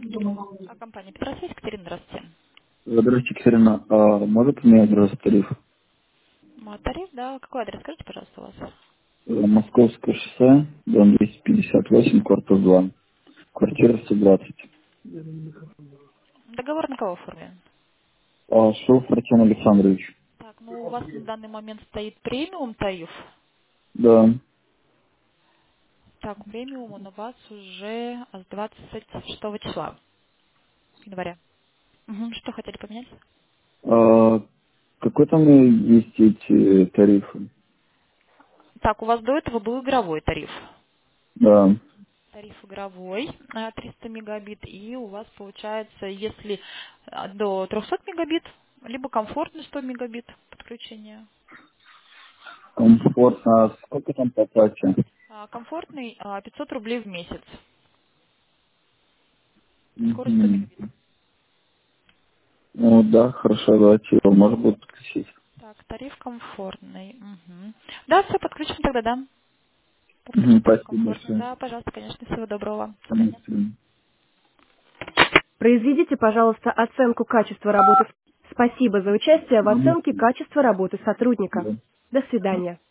А компания Петросвязь, Екатерина, здравствуйте. Здравствуйте, Екатерина. Может поменять, пожалуйста, тариф? Тариф, да, какой адрес, скажите, пожалуйста, у вас? Московское шоссе, дом 258, корпус 2, квартира 120. Договор на кого оформлен? Шов Артем Александрович. Так, ну у вас на данный момент стоит премиум тариф. Да. Так, премиум он у вас уже с 26 числа января. Мгм, что хотели поменять? А, какой там есть эти тарифы? Так, у вас до этого был игровой тариф. Да. Тариф игровой 300 мегабит, и у вас получается, если до 300 мегабит, либо комфортный 100 мегабит подключение. Комфортно. А сколько там по плате? Комфортный 500 рублей в месяц. Скорость 100 Мгм. мегабит. Ну да, хорошо, давайте его можно будет подключить. Так, тариф комфортный. Мгм. Да, все, подключим тогда, да. Подключим Мгм, тариф спасибо комфортный. большое. Да, пожалуйста, конечно, всего доброго. До До свидания. свидания. Произведите, пожалуйста, оценку качества работы. Спасибо за участие в оценке качества работы сотрудника. Да. До свидания.